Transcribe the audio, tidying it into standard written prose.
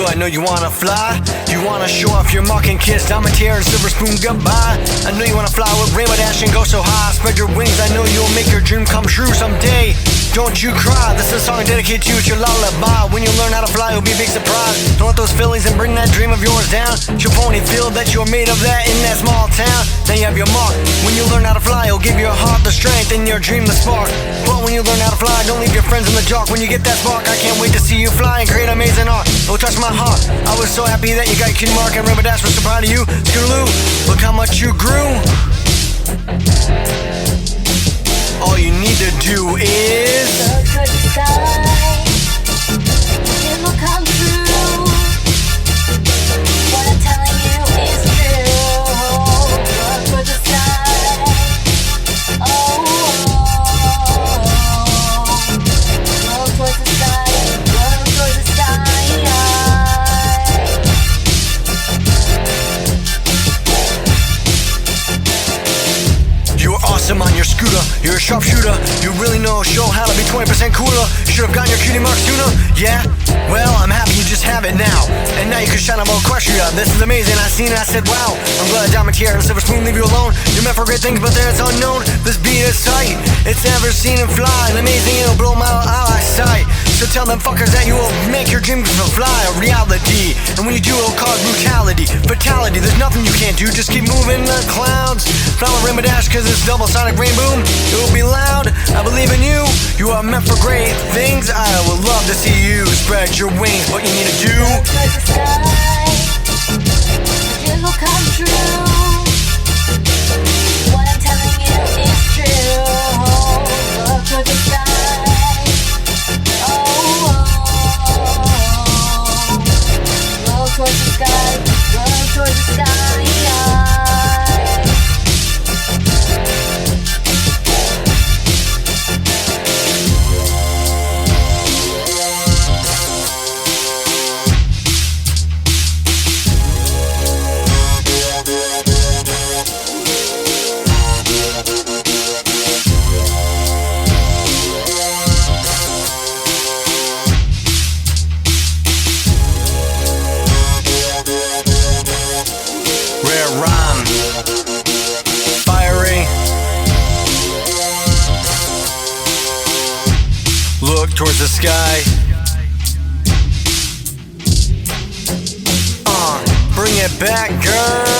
Scootaloo, I know you wanna fly. You wanna show off your mark and kiss Diamond Tiara and Silver Spoon goodbye. I know you wanna fly with Rainbow Dash and go so high. Spread your wings, I know you'll make your dream come true someday. Don't you cry, this is a song dedicated to you, it's your lullaby. When you learn how to fly, it'll be a big surprise. Don't let those feelings and bring that dream of yours down. You'll only feel that you're made of that in that small town. Then you have your mark. When you learn how to fly, it'll give your heart the strength and your dream the spark. But when you learn how to fly, don't leave your friends in the dark. When you get that spark, I can't wait to see you fly and create amazing art. It'll touch my heart. I was so happy that you got your cutie mark, and Rainbow Dash was so proud of you. Scootaloo, look how much you grew. All you need to do is look towards the sky. It will come true. What I'm telling you is true. Look towards the sky. Oh, look towards the sky. Look towards the sky. you're awesome on your scooter. You're a sharpshooter. You really know show how to be 20% cooler. You should have gotten your cutie mark sooner. Yeah? Well, I'm happy you just have it now. And now you can shine on more Equestria. This is amazing. I seen it, I said, wow. I'm glad Diamond Tiara and Silver Spoon leave you alone. You're meant for great things, but then it's unknown. This beat is tight. It's never seen and fly. Amazing, it'll blow my eyesight. So tell them fuckers that you will make your dreams fly a reality. And when you do, it'll cause brutality, fatality. There's nothing you can't do. Just keep moving the clouds. Fly with Rainbow Dash, cause it's double sonic rainboom. It will be loud. I believe in you. You are meant for great things. I would love to see you spread your wings. What you need to do. Look towards the sky. It will come true. What I'm telling you is true. Look towards the sky. Look towards the sky, look towards the sky. Rhyme, fiery. Look towards the sky. Bring it back, girl.